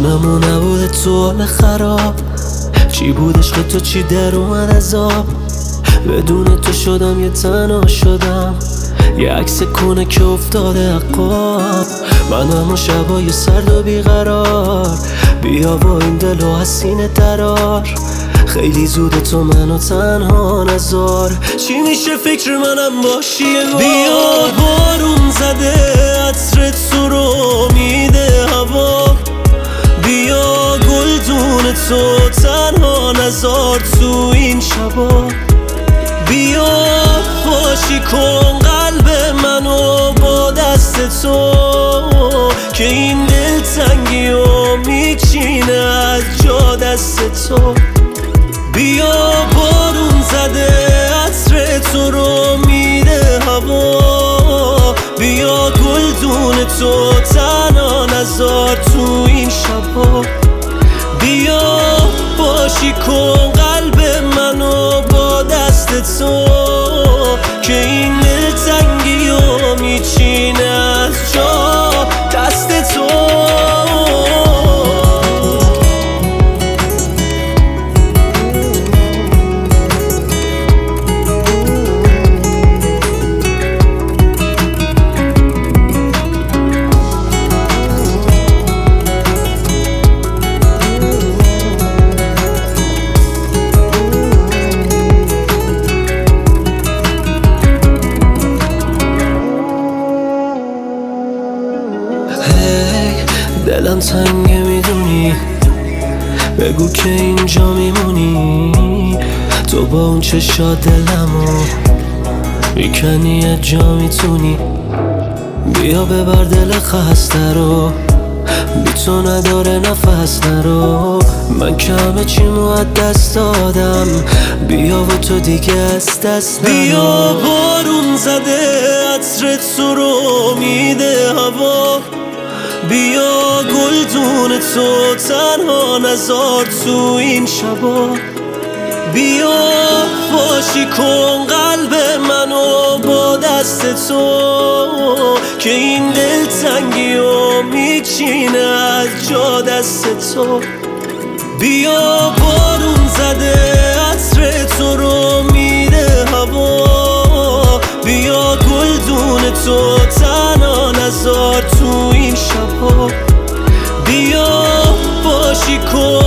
منم و نبوده تو حال خراب. چی بود عشق تو، چی در اومد از آب؟ بدون تو شدم یه تنها شدم، یه عکس کنه که افتاده عقاب. منم و شبای سرد و بیقرار، بیا با این دل و حسین درار. خیلی زوده تو منو تنها نذار، چی میشه فکر منم باشی یه بار. بیا بارون زده عطر تو رو میده هوا، بیا گلدون تو تنها نذار تو این شبا. بیا خوشی کن قلب منو با دست تو، که این دلتنگی و میچینه از جا دست تو. بیا بارون زده عطر تو رو میده هوا، بیا گلدون تو تنها نذار تو این شبا. بیا باشی کن قلب منو با دست تو، که این دلتنگی و میچینه از جا دست تو. دلم تنگه میدونی، بگو که اینجا میمونی. تو با اون چشات دلمو میکنی یه جا میتونی. بیا ببر دل خسته رو، بی تو نداره نفس نرو. من که همه چیمو از دست دادم، بیا و تو دیگه از دست نرو. بیا بارون زده عطر تو رو میده هوا، بیا گلدون تو تنها نذار تو این شبا. بیا خوشی کن قلب منو با دست تو، که این دلتنگی و میچینه از جا دست تو. بیا بارون زده عطر تو رو میده هوا، بیا گلدون تو تنها نذار تو این شبا. بیا باشی کن